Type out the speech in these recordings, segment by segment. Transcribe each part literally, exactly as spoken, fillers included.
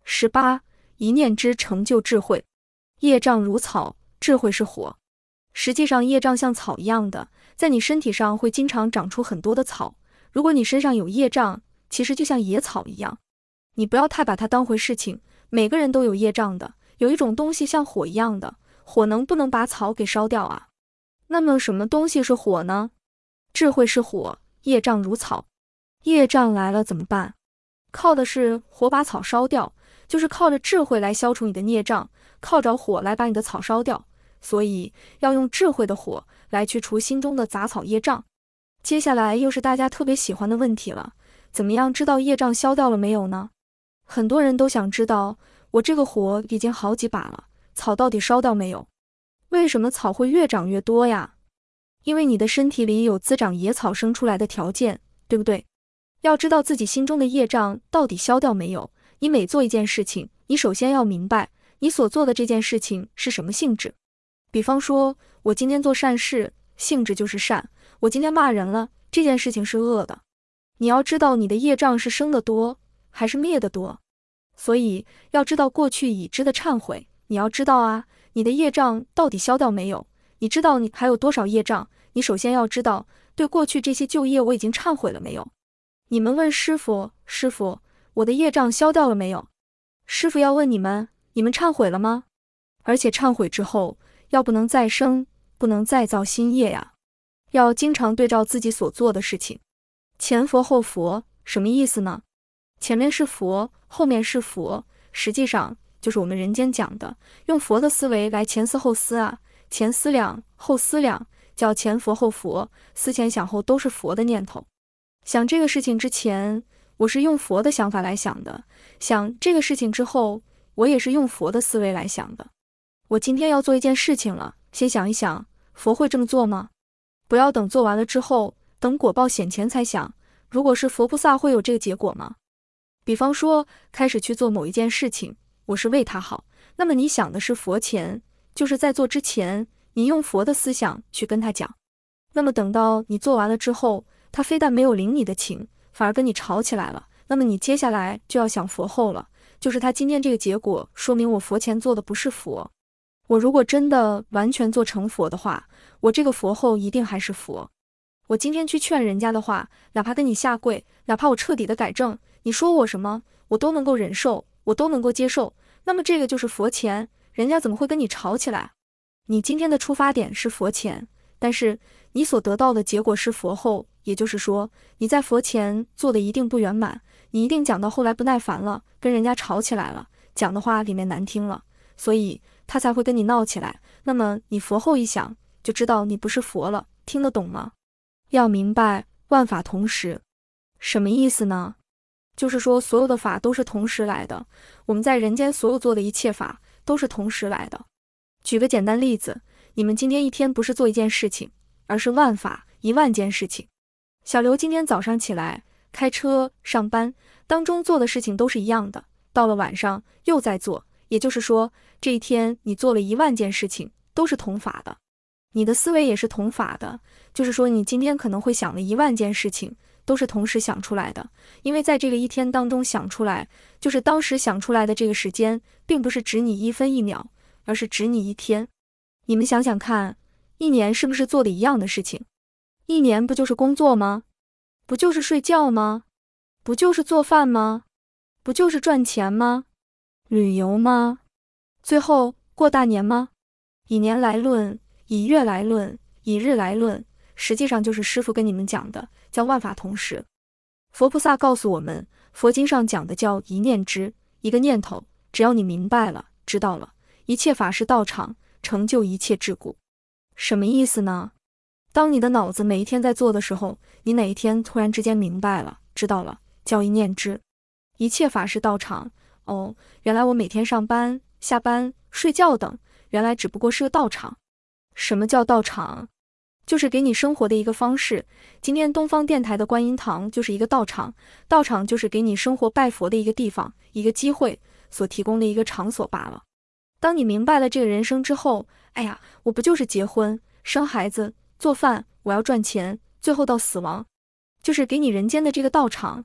十八，一念之成就智慧。业障如草，智慧是火。实际上业障像草一样的，在你身体上会经常长出很多的草。如果你身上有业障，其实就像野草一样。你不要太把它当回事情，每个人都有业障的，有一种东西像火一样的，火能不能把草给烧掉啊？那么什么东西是火呢？智慧是火，业障如草。业障来了怎么办？靠的是火把草烧掉，就是靠着智慧来消除你的孽障，靠着火来把你的草烧掉。所以要用智慧的火来去除心中的杂草业障。接下来又是大家特别喜欢的问题了，怎么样知道业障消掉了没有呢？很多人都想知道，我这个火已经好几把了，草到底烧掉没有？为什么草会越长越多呀？因为你的身体里有滋长野草生出来的条件，对不对？要知道自己心中的业障到底消掉没有，你每做一件事情，你首先要明白你所做的这件事情是什么性质。比方说，我今天做善事，性质就是善；我今天骂人了，这件事情是恶的。你要知道你的业障是生的多还是灭的多。所以要知道过去已知的忏悔，你要知道啊，你的业障到底消掉没有？你知道你还有多少业障？你首先要知道，对过去这些旧业我已经忏悔了没有？你们问师父，师父，我的业障消掉了没有？师父要问你们，你们忏悔了吗？而且忏悔之后，要不能再生，不能再造新业呀。要经常对照自己所做的事情。前佛后佛，什么意思呢？前面是佛，后面是佛，实际上就是我们人间讲的，用佛的思维来前思后思啊，前思量，后思量，叫前佛后佛，思前想后都是佛的念头。想这个事情之前，我是用佛的想法来想的；想这个事情之后，我也是用佛的思维来想的。我今天要做一件事情了，先想一想，佛会这么做吗？不要等做完了之后，等果报显前才想，如果是佛菩萨会有这个结果吗？比方说，开始去做某一件事情，我是为他好，那么你想的是佛前，就是在做之前，你用佛的思想去跟他讲。那么等到你做完了之后，他非但没有领你的情，反而跟你吵起来了，那么你接下来就要想佛后了，就是他今天这个结果，说明我佛前做的不是佛。我如果真的完全做成佛的话，我这个佛后一定还是佛。我今天去劝人家的话，哪怕跟你下跪，哪怕我彻底的改正，你说我什么，我都能够忍受，我都能够接受，那么这个就是佛前，人家怎么会跟你吵起来？你今天的出发点是佛前，但是你所得到的结果是佛后，也就是说，你在佛前做的一定不圆满，你一定讲到后来不耐烦了，跟人家吵起来了，讲的话里面难听了，所以他才会跟你闹起来。那么你佛后一想，就知道你不是佛了，听得懂吗？要明白万法同时，什么意思呢？就是说所有的法都是同时来的，我们在人间所有做的一切法都是同时来的。举个简单例子，你们今天一天不是做一件事情，而是万法一万件事情。小刘今天早上起来开车上班，当中做的事情都是一样的，到了晚上又在做，也就是说这一天你做了一万件事情，都是同法的。你的思维也是同法的，就是说你今天可能会想了一万件事情，都是同时想出来的，因为在这个一天当中想出来，就是当时想出来的这个时间，并不是指你一分一秒，而是指你一天。你们想想看，一年是不是做的一样的事情？一年不就是工作吗？不就是睡觉吗？不就是做饭吗？不就是赚钱吗？旅游吗？最后过大年吗？以年来论，以月来论，以日来论，实际上就是师父跟你们讲的，叫万法同时。佛菩萨告诉我们，佛经上讲的叫一念之，一个念头，只要你明白了，知道了，一切法是道场，成就一切智故。什么意思呢？当你的脑子每一天在做的时候，你哪一天突然之间明白了，知道了，叫一念之。一切法是道场，哦，原来我每天上班、下班、睡觉等，原来只不过是个道场。什么叫道场？就是给你生活的一个方式。今天东方电台的观音堂就是一个道场，道场就是给你生活拜佛的一个地方，一个机会所提供的一个场所罢了。当你明白了这个人生之后，哎呀，我不就是结婚、生孩子、做饭，我要赚钱，最后到死亡，就是给你人间的这个道场。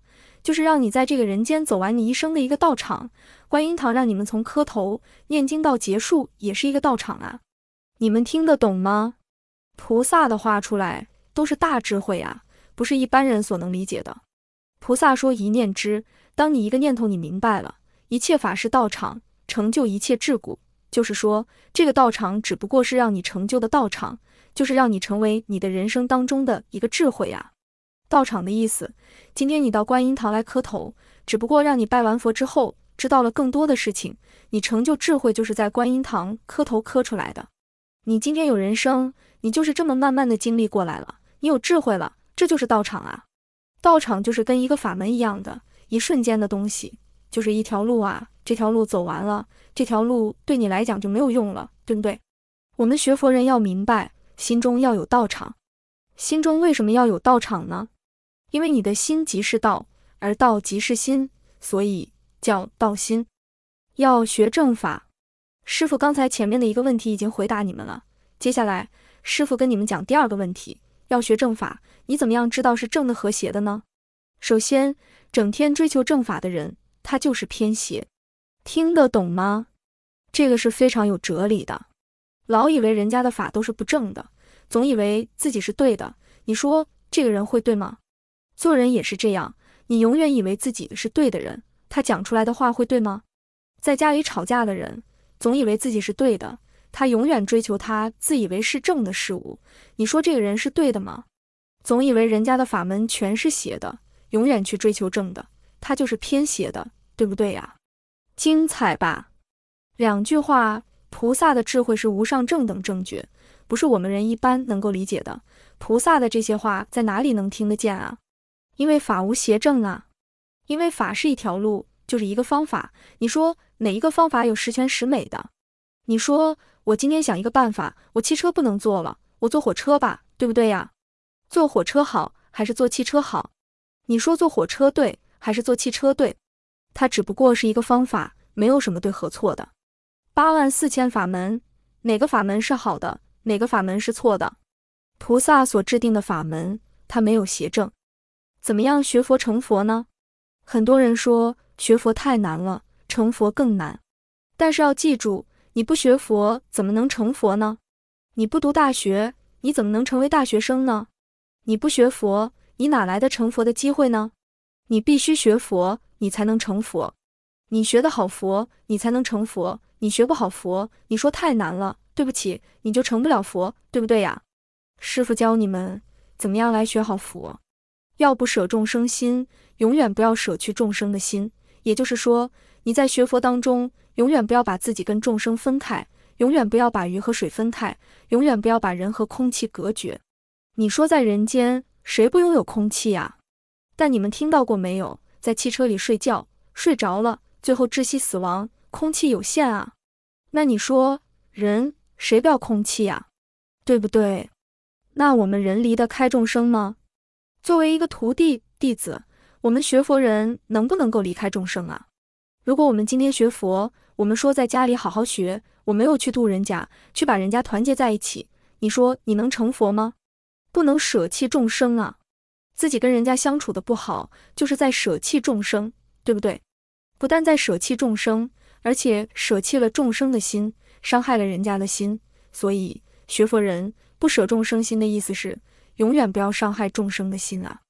就是让你在这个人间走完你一生的一个道场。观音堂让你们从磕头念经到结束，也是一个道场啊。你们听得懂吗？菩萨的话出来都是大智慧啊，不是一般人所能理解的。菩萨说一念之，当你一个念头你明白了，一切法是道场，成就一切智故。就是说，这个道场只不过是让你成就的道场，就是让你成为你的人生当中的一个智慧啊。道场的意思，今天你到观音堂来磕头，只不过让你拜完佛之后，知道了更多的事情。你成就智慧就是在观音堂磕头磕出来的。你今天有人生，你就是这么慢慢的经历过来了，你有智慧了，这就是道场啊。道场就是跟一个法门一样的，一瞬间的东西，就是一条路啊，这条路走完了，这条路对你来讲就没有用了，对不对？我们学佛人要明白，心中要有道场。心中为什么要有道场呢？因为你的心即是道，而道即是心，所以叫道心。要学正法。师父刚才前面的一个问题已经回答你们了，接下来师父跟你们讲第二个问题，要学正法，你怎么样知道是正的和邪的呢？首先，整天追求正法的人，他就是偏邪。听得懂吗？这个是非常有哲理的。老以为人家的法都是不正的，总以为自己是对的，你说这个人会对吗？做人也是这样，你永远以为自己是对的人，他讲出来的话会对吗？在家里吵架的人，总以为自己是对的，他永远追求他自以为是正的事物，你说这个人是对的吗？总以为人家的法门全是邪的，永远去追求正的，他就是偏邪的，对不对呀？精彩吧？两句话，菩萨的智慧是无上正等正觉，不是我们人一般能够理解的。菩萨的这些话在哪里能听得见啊？因为法无邪正啊，因为法是一条路，就是一个方法。你说哪一个方法有十全十美的？你说我今天想一个办法，我汽车不能坐了，我坐火车吧，对不对呀？坐火车好还是坐汽车好？你说坐火车对还是坐汽车对？它只不过是一个方法，没有什么对和错的。八万四千法门，哪个法门是好的，哪个法门是错的？菩萨所制定的法门，它没有邪正。怎么样学佛成佛呢？很多人说学佛太难了，成佛更难。但是要记住，你不学佛怎么能成佛呢？你不读大学，你怎么能成为大学生呢？你不学佛，你哪来的成佛的机会呢？你必须学佛，你才能成佛。你学得好佛，你才能成佛。你学不好佛，你说太难了，对不起，你就成不了佛，对不对呀？师父教你们怎么样来学好佛。要不舍众生心，永远不要舍去众生的心。也就是说，你在学佛当中，永远不要把自己跟众生分开，永远不要把鱼和水分开，永远不要把人和空气隔绝。你说在人间，谁不拥有空气呀？但你们听到过没有，在汽车里睡觉，睡着了，最后窒息死亡，空气有限啊。那你说，人谁不要空气呀？对不对？那我们人离得开众生吗？作为一个徒弟弟子，我们学佛人能不能够离开众生啊？如果我们今天学佛，我们说在家里好好学，我没有去度人家，去把人家团结在一起，你说你能成佛吗？不能舍弃众生啊。自己跟人家相处的不好，就是在舍弃众生，对不对？不但在舍弃众生，而且舍弃了众生的心，伤害了人家的心。所以学佛人不舍众生心的意思是永远不要伤害众生的心啊。